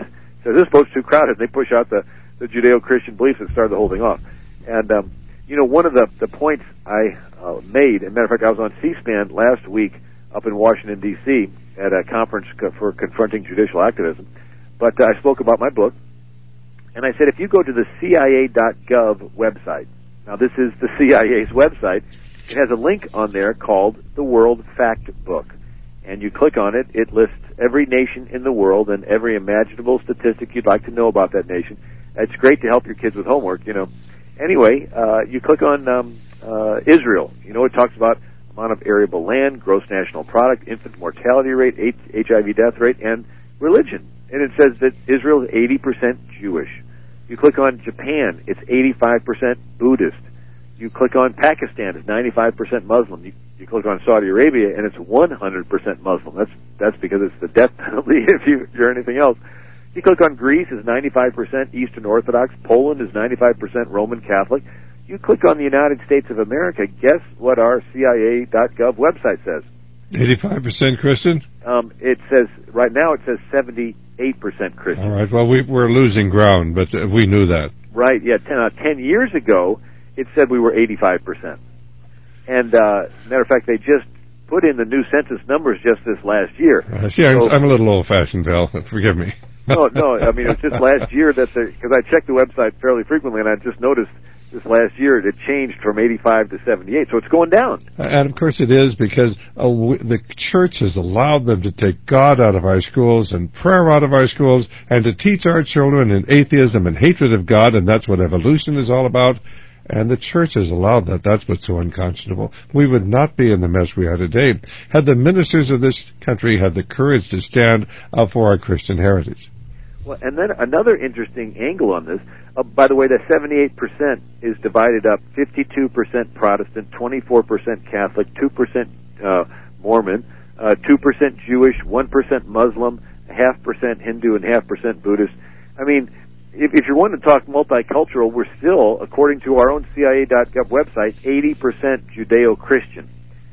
says, this boat's too crowded. And they push out the, the Judeo-Christian beliefs that started the whole thing off. And, um, you know, one of the, the points I uh, made, as a matter of fact, I was on C-SPAN last week up in Washington, D C at a conference co- for confronting judicial activism. But uh, I spoke about my book, and I said, if you go to the C I A dot gov website, now this is the C I A's website, it has a link on there called the World Fact Book. And you click on it, it lists every nation in the world and every imaginable statistic you'd like to know about that nation. It's great to help your kids with homework, you know. Anyway, uh, you click on um, uh, Israel. You know, it talks about amount of arable land, gross national product, infant mortality rate, H I V death rate, and religion. And it says that Israel is eighty percent Jewish. You click on Japan, it's eighty-five percent Buddhist. You click on Pakistan, it's ninety-five percent Muslim. You, you click on Saudi Arabia, and it's one hundred percent Muslim. That's that's because it's the death penalty if, you, if you're anything else. You click on Greece, it's ninety-five percent Eastern Orthodox. Poland is ninety-five percent Roman Catholic. You click on the United States of America, guess what our C I A dot gov website says? eighty-five percent Christian? Um, it says, right now it says seventy-eight percent Christian. All right, well, we, we're losing ground, but uh, we knew that. Right, yeah, ten, uh, ten years ago, it said we were eighty-five percent. And, uh, matter of fact, they just put in the new census numbers just this last year. Uh, see, I'm, so, I'm a little old-fashioned, Val. Forgive me. no, no, I mean, it was just last year that the, because I check the website fairly frequently, and I just noticed this last year it changed from eighty-five to seventy-eight, so it's going down. And, of course, it is because uh, w- the church has allowed them to take God out of our schools and prayer out of our schools and to teach our children in atheism and hatred of God, and that's what evolution is all about. And the church has allowed that. That's what's so unconscionable. We would not be in the mess we are today had the ministers of this country had the courage to stand up for our Christian heritage. Well, and then another interesting angle on this, uh, by the way, the seventy-eight percent is divided up fifty-two percent Protestant, twenty-four percent Catholic, two percent uh, Mormon, uh, two percent Jewish, one percent Muslim, half percent Hindu, and half percent Buddhist. I mean, if, if you're wanting to talk multicultural, we're still, according to our own C I A dot gov website, eighty percent Judeo-Christian.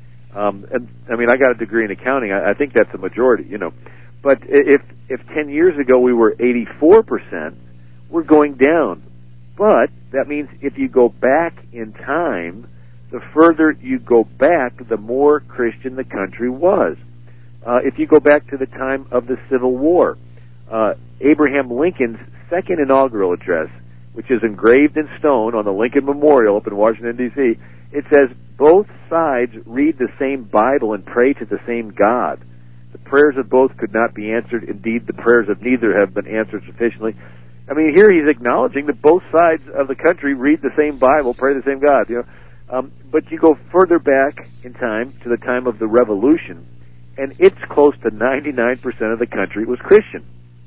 Um, and, I mean, I got a degree in accounting. I, I think that's a majority, you know. But if if ten years ago we were eighty-four percent, we're going down. But that means if you go back in time, the further you go back, the more Christian the country was. Uh, if you go back to the time of the Civil War, uh, Abraham Lincoln's second inaugural address, which is engraved in stone on the Lincoln Memorial up in Washington, D C, it says, both sides read the same Bible and pray to the same God. The prayers of both could not be answered. Indeed, the prayers of neither have been answered sufficiently. I mean, here he's acknowledging that both sides of the country read the same Bible, pray the same God. You know, um, but you go further back in time to the time of the Revolution, and it's close to ninety-nine percent of the country was Christian.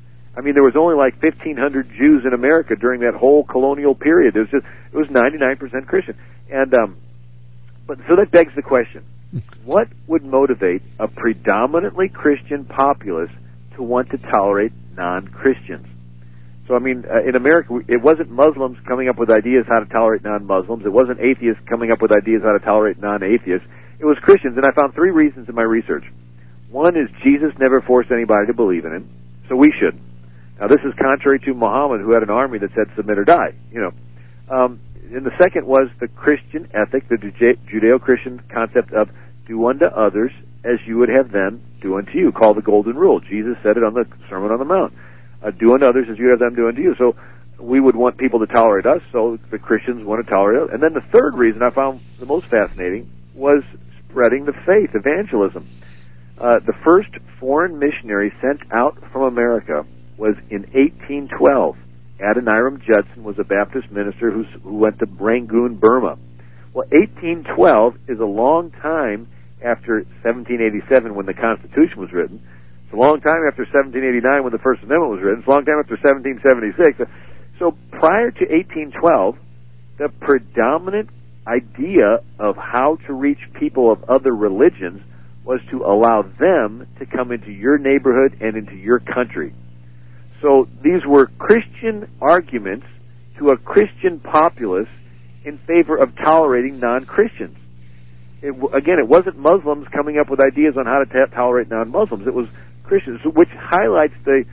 I mean, there was only like fifteen hundred Jews in America during that whole colonial period. It was just it was ninety-nine percent Christian, and um, but so that begs the question. What would motivate a predominantly Christian populace to want to tolerate non-Christians? So, I mean, uh, in America, it wasn't Muslims coming up with ideas how to tolerate non-Muslims. It wasn't atheists coming up with ideas how to tolerate non-atheists. It was Christians, and I found three reasons in my research. One is Jesus never forced anybody to believe in him, so we shouldn't. Now, this is contrary to Muhammad, who had an army that said submit or die, you know. Um, And the second was the Christian ethic, the Judeo-Christian concept of do unto others as you would have them do unto you, called the Golden Rule. Jesus said it on the Sermon on the Mount. Uh, do unto others as you have them do unto you. So we would want people to tolerate us, so the Christians want to tolerate us. And then the third reason I found the most fascinating was spreading the faith, evangelism. Uh, the first foreign missionary sent out from America was in eighteen twelve. Adoniram Judson was a Baptist minister who's, who went to Rangoon, Burma. Well, eighteen twelve is a long time after seventeen eighty-seven when the Constitution was written. It's a long time after seventeen eighty-nine when the First Amendment was written. It's a long time after seventeen seventy-six. So prior to eighteen twelve, the predominant idea of how to reach people of other religions was to allow them to come into your neighborhood and into your country. So these were Christian arguments to a Christian populace in favor of tolerating non-Christians. It, again, it wasn't Muslims coming up with ideas on how to t- tolerate non-Muslims. It was Christians, which highlights the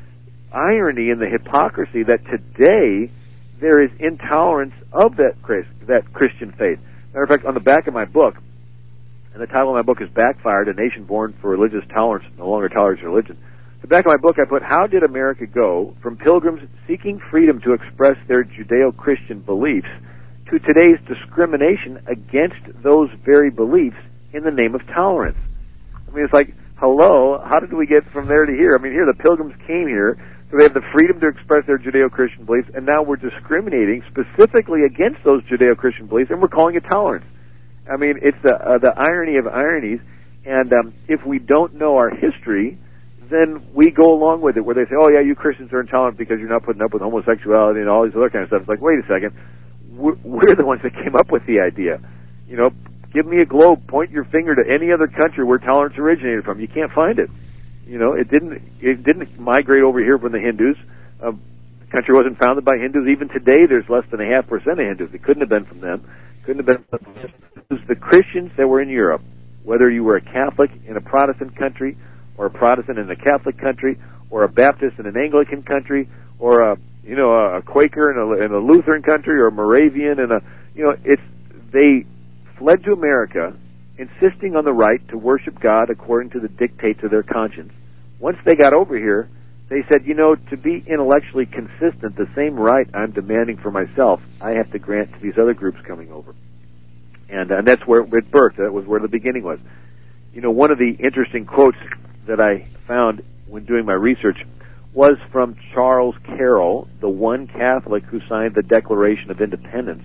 irony and the hypocrisy that today there is intolerance of that Christ, that Christian faith. Matter of fact, on the back of my book, and the title of my book is Backfired, A Nation Born for Religious Tolerance No Longer Tolerates Religion. The back of my book I put, how did America go from pilgrims seeking freedom to express their Judeo-Christian beliefs to today's discrimination against those very beliefs in the name of tolerance? I mean, it's like, hello, how did we get from there to here? I mean, here the pilgrims came here, so they have the freedom to express their Judeo-Christian beliefs, and now we're discriminating specifically against those Judeo-Christian beliefs, and we're calling it tolerance. I mean, it's the, uh, the irony of ironies, and um, if we don't know our history, then we go along with it, where they say, oh, yeah, you Christians are intolerant because you're not putting up with homosexuality and all these other kind of stuff. It's like, wait a second, we're, we're the ones that came up with the idea. You know, give me a globe, point your finger to any other country where tolerance originated from. You can't find it. You know, it didn't it didn't migrate over here from the Hindus. Um, the country wasn't founded by Hindus. Even today, there's less than a half percent of Hindus. It couldn't have been from them. Couldn't have been from them. It was the Christians that were in Europe. Whether you were a Catholic in a Protestant country, or a Protestant in a Catholic country, or a Baptist in an Anglican country, or a you know a Quaker in a, in a Lutheran country, or a Moravian in a you know it's they fled to America, insisting on the right to worship God according to the dictates of their conscience. Once they got over here, they said, you know, to be intellectually consistent, the same right I'm demanding for myself, I have to grant to these other groups coming over. And, uh, and that's where it birthed. That was where the beginning was. You know, one of the interesting quotes that I found when doing my research was from Charles Carroll, the one Catholic who signed the Declaration of Independence.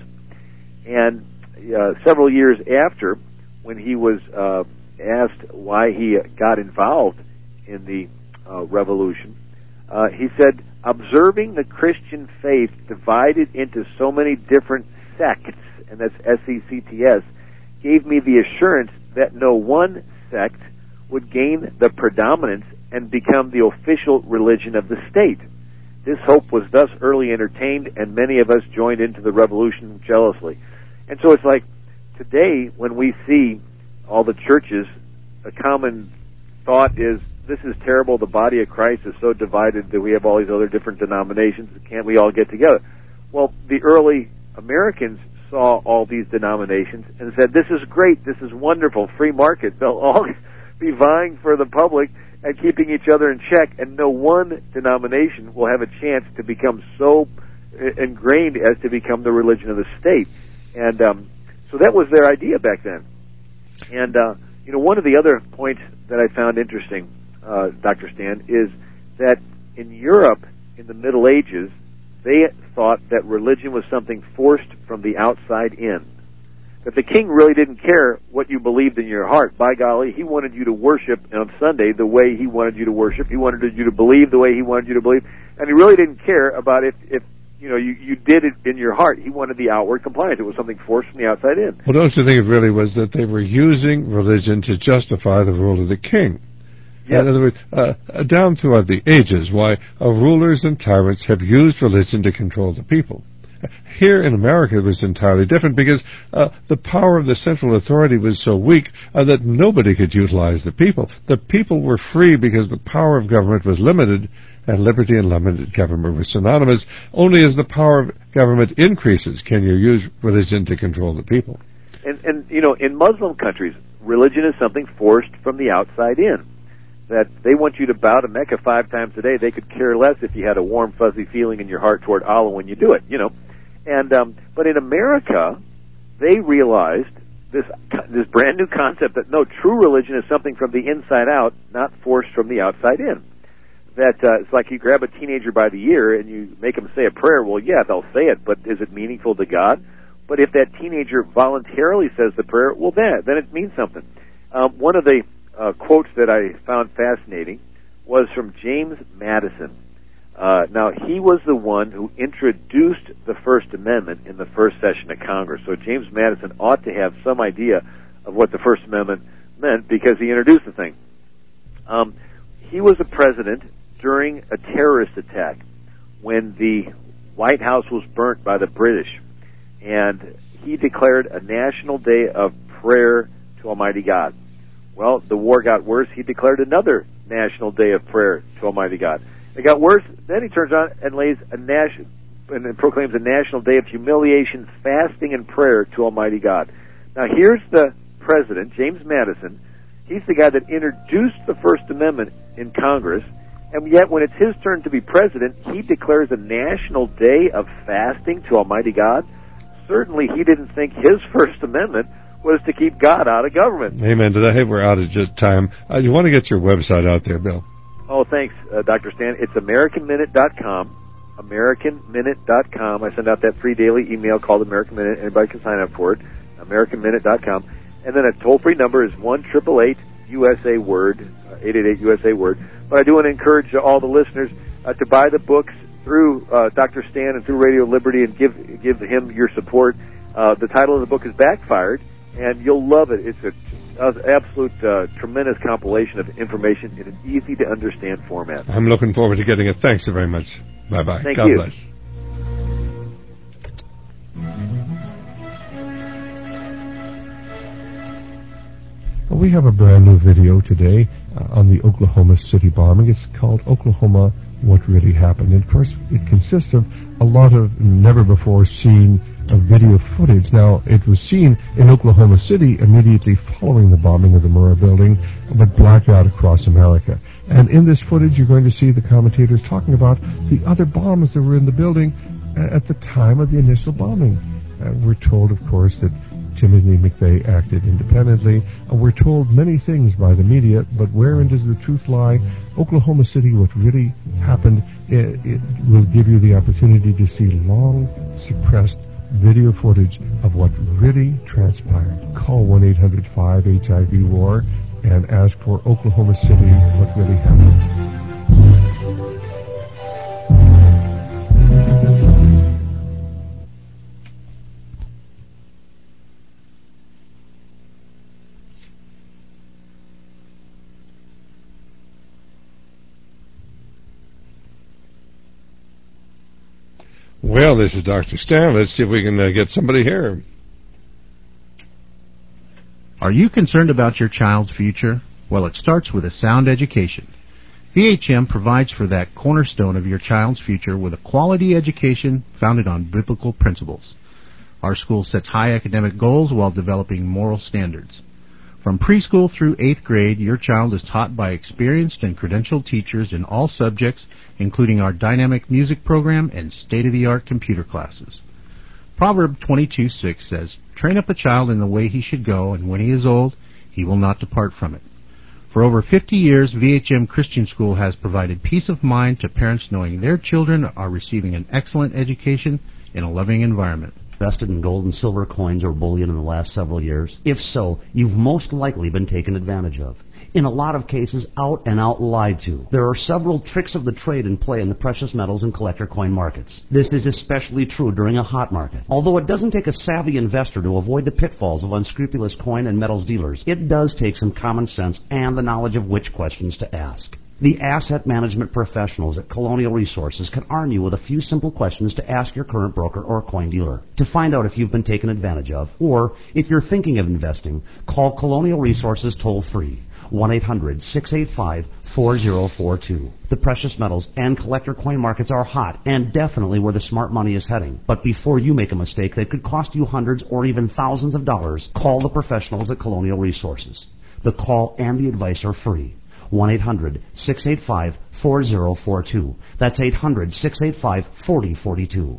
And uh, several years after, when he was uh, asked why he got involved in the uh, revolution, uh, he said, observing the Christian faith divided into so many different sects, and that's S E C T S, gave me the assurance that no one sect would gain the predominance and become the official religion of the state. This hope was thus early entertained, and many of us joined into the revolution jealously. And so it's like, today, when we see all the churches, a common thought is, this is terrible, the body of Christ is so divided that we have all these other different denominations, can't we all get together? Well, the early Americans saw all these denominations and said, this is great, this is wonderful, free market, they'll all be vying for the public and keeping each other in check, and no one denomination will have a chance to become so ingrained as to become the religion of the state. And um, so that was their idea back then. And, uh, you know, one of the other points that I found interesting, uh, Doctor Stan, is that in Europe, in the Middle Ages, they thought that religion was something forced from the outside in. That the king really didn't care what you believed in your heart. By golly, he wanted you to worship on Sunday the way he wanted you to worship. He wanted you to believe the way he wanted you to believe. And he really didn't care about if, if you know, you, you did it in your heart. He wanted the outward compliance. It was something forced from the outside in. Well, don't you think it really was that they were using religion to justify the rule of the king? Yes. In other words, uh, down throughout the ages, why uh, rulers and tyrants have used religion to control the people. Here in America, it was entirely different because uh, the power of the central authority was so weak uh, that nobody could utilize the people. The people were free because the power of government was limited, and liberty and limited government were synonymous. Only as the power of government increases can you use religion to control the people. And, and you know, in Muslim countries, religion is something forced from the outside in. That they want you to bow to Mecca five times a day. They could care less if you had a warm, fuzzy feeling in your heart toward Allah when you do it, you know. And um, but in America, they realized this this brand new concept that no, true religion is something from the inside out, not forced from the outside in. That uh, it's like you grab a teenager by the ear and you make them say a prayer. Well, yeah, they'll say it, but is it meaningful to God? But if that teenager voluntarily says the prayer, well, then then it means something. Um, one of the uh, quotes that I found fascinating was from James Madison. Uh, now, he was the one who introduced the First Amendment in the first session of Congress. So James Madison ought to have some idea of what the First Amendment meant because he introduced the thing. Um, he was a president during a terrorist attack when the White House was burnt by the British. And he declared a national day of prayer to Almighty God. Well, the war got worse. He declared another national day of prayer to Almighty God. It got worse. Then he turns on and lays a national and proclaims a national day of humiliation, fasting, and prayer to Almighty God. Now, here's the president, James Madison. He's the guy that introduced the First Amendment in Congress, and yet when it's his turn to be president, he declares a national day of fasting to Almighty God. Certainly, he didn't think his First Amendment was to keep God out of government. Amen to that. Hey, we're out of just time. Uh, you want to get your website out there, Bill? Oh, thanks, uh, Doctor Stan. It's American Minute dot com. American Minute dot com. I send out that free daily email called American Minute. Anybody can sign up for it. American Minute dot com. And then a toll-free number is one eight eight eight U S A Word, uh, eight eight eight U S A Word. But I do want to encourage uh, all the listeners uh, to buy the books through uh, Doctor Stan and through Radio Liberty and give give him your support. Uh, the title of the book is Backfired, and you'll love it. It's an absolute uh, tremendous compilation of information in an easy-to-understand format. I'm looking forward to getting it. Thanks so very much. Bye-bye. Thank God you. bless. Well, we have a brand new video today uh, on the Oklahoma City bombing. It's called Oklahoma, What Really Happened. And, of course, it consists of a lot of never-before-seen uh, video footage. Now, it was seen in Oklahoma City immediately following the bombing of the Murrah building, but blacked out across America. And in this footage, you're going to see the commentators talking about the other bombs that were in the building uh, at the time of the initial bombing. Uh, we're told, of course, that Timothy McVeigh acted independently. Uh, we're told many things by the media, but wherein does the truth lie? Oklahoma City, what really happened, it, it will give you the opportunity to see long-suppressed video footage of what really transpired. Call one eight hundred five H I V WAR and ask for Oklahoma City, what really happened. Well, this is Doctor Stan. Let's see if we can uh, get somebody here. Are you concerned about your child's future? Well, it starts with a sound education. V H M provides for that cornerstone of your child's future with a quality education founded on biblical principles. Our school sets high academic goals while developing moral standards. From preschool through eighth grade, your child is taught by experienced and credentialed teachers in all subjects, including our dynamic music program and state-of-the-art computer classes. Proverb twenty-two six says, "Train up a child in the way he should go, and when he is old, he will not depart from it." For over fifty years, V H M Christian School has provided peace of mind to parents knowing their children are receiving an excellent education in a loving environment. Invested in gold and silver coins or bullion in the last several years? If so, you've most likely been taken advantage of. In a lot of cases, out and out lied to. There are several tricks of the trade in play in the precious metals and collector coin markets. This is especially true during a hot market. Although it doesn't take a savvy investor to avoid the pitfalls of unscrupulous coin and metals dealers, it does take some common sense and the knowledge of which questions to ask. The asset management professionals at Colonial Resources can arm you with a few simple questions to ask your current broker or coin dealer. To find out if you've been taken advantage of, or if you're thinking of investing, call Colonial Resources toll-free, one eight hundred six eight five four zero four two. The precious metals and collector coin markets are hot and definitely where the smart money is heading. But before you make a mistake that could cost you hundreds or even thousands of dollars, call the professionals at Colonial Resources. The call and the advice are free. one eight hundred six eight five four zero four two. That's eight hundred six eight five four zero four two.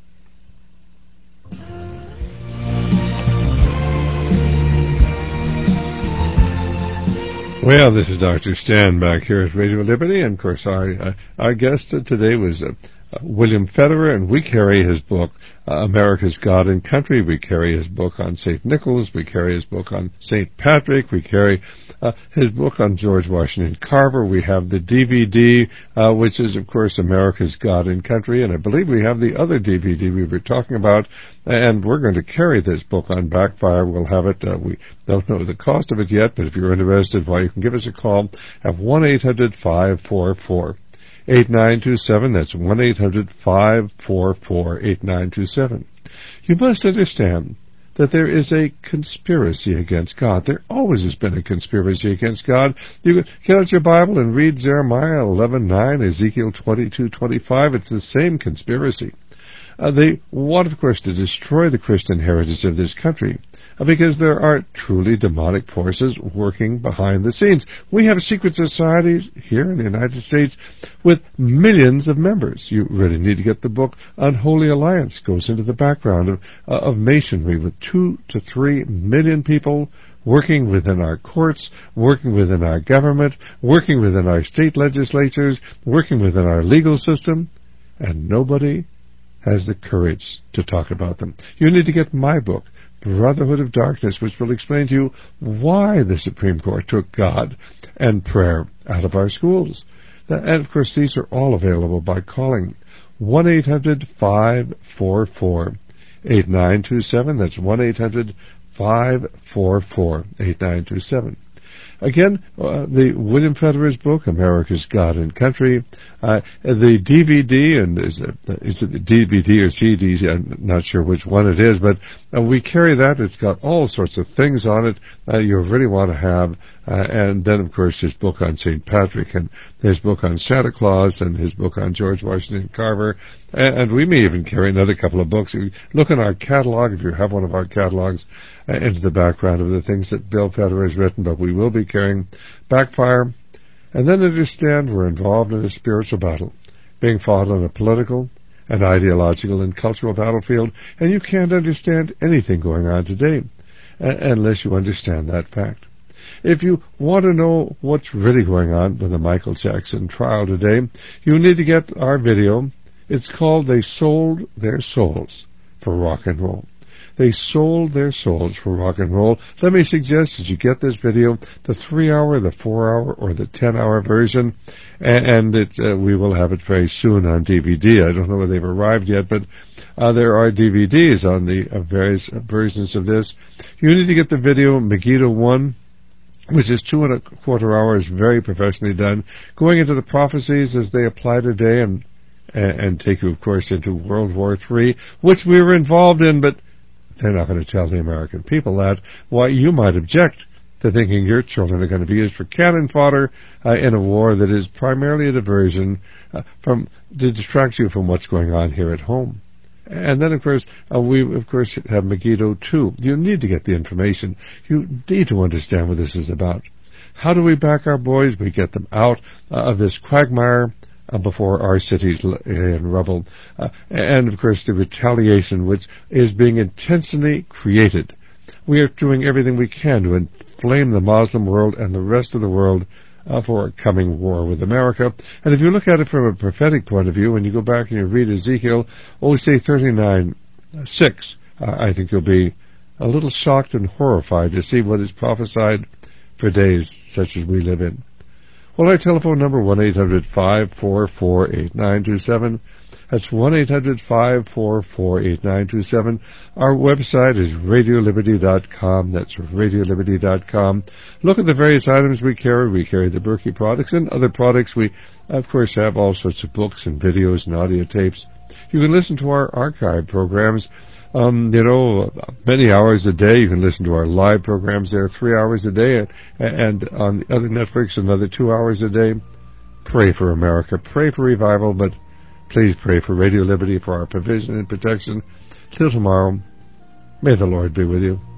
Well, this is Doctor Stan back here at Radio Liberty, and of course our, uh, our guest today was uh, uh, William Federer, and we carry his book, uh, America's God and Country. We carry his book on Saint Nicholas. We carry his book on Saint Patrick. We carry uh, his book on George Washington Carver. We have the D V D, uh, which is, of course, America's God and Country, and I believe we have the other D V D we were talking about, and we're going to carry this book on Backfire. We'll have it. Uh, we don't know the cost of it yet, but if you're interested, well, you can give us a call at one eight hundred five four four eight nine two seven. That's one eight hundred five four four eight nine two seven. You must understand that there is a conspiracy against God. There always has been a conspiracy against God. You can get out your Bible and read Jeremiah eleven nine, Ezekiel twenty-two twenty-five. It's the same conspiracy. Uh, they want, of course, to destroy the Christian heritage of this country, because there are truly demonic forces working behind the scenes. We have secret societies here in the United States with millions of members. You really need to get the book Unholy Alliance. Goes into the background of, uh, of Masonry with two to three million people working within our courts, working within our government, working within our state legislatures, working within our legal system, and nobody has the courage to talk about them. You need to get my book, Brotherhood of Darkness, which will explain to you why the Supreme Court took God and prayer out of our schools. And, of course, these are all available by calling one eight hundred five four four eight nine two seven. That's one eight hundred five four four eight nine two seven. Again, uh, the William Federer's book, America's God and Country, uh, the D V D, and is it, is it the D V D or C D? I'm not sure which one it is, but uh, we carry that. It's got all sorts of things on it uh, you really want to have. Uh, and then, of course, his book on Saint Patrick, and his book on Santa Claus, and his book on George Washington Carver. And, and we may even carry another couple of books. Look in our catalog, if you have one of our catalogs, uh, into the background of the things that Bill Federer has written, but we will be carrying Backfire. And then understand we're involved in a spiritual battle, being fought on a political and ideological and cultural battlefield, and you can't understand anything going on today uh, unless you understand that fact. If you want to know what's really going on with the Michael Jackson trial today, you need to get our video. It's called They Sold Their Souls for Rock and Roll. They sold their souls for rock and roll. Let me suggest that you get this video, the three-hour, the four-hour, or the ten-hour version, and it, uh, we will have it very soon on D V D. I don't know whether they've arrived yet, but uh, there are D V Ds on the uh, various uh, versions of this. You need to get the video Megiddo one, which is two and a quarter hours, very professionally done, going into the prophecies as they apply today, and and, and take you, of course, into World War Three, which we were involved in, but they're not going to tell the American people that. Why, you might object to thinking your children are going to be used for cannon fodder uh, in a war that is primarily a diversion uh, from to distract you from what's going on here at home. And then, of course, uh, we, of course, have Megiddo two. You need to get the information. You need to understand what this is about. How do we back our boys? We get them out uh, of this quagmire uh, before our cities lay in rubble. Uh, and, of course, the retaliation which is being intentionally created. We are doing everything we can to inflame the Muslim world and the rest of the world Uh, for a coming war with America. And if you look at it from a prophetic point of view, and you go back and you read Ezekiel, oh, say thirty-nine six, uh, I think you'll be a little shocked and horrified to see what is prophesied for days such as we live in. Well, our telephone number, one eight hundred five four four eight nine two seven. That's one eight hundred five four four eight nine two seven. Our website is radio liberty dot com. That's radio liberty dot com. Look at the various items we carry. We carry the Berkey products and other products. We, of course, have all sorts of books and videos and audio tapes. You can listen to our archive programs, um, you know, many hours a day. You can listen to our live programs there three hours a day. And on the other networks, another two hours a day. Pray for America. Pray for revival, but please pray for Radio Liberty, for our provision and protection. Till tomorrow, may the Lord be with you.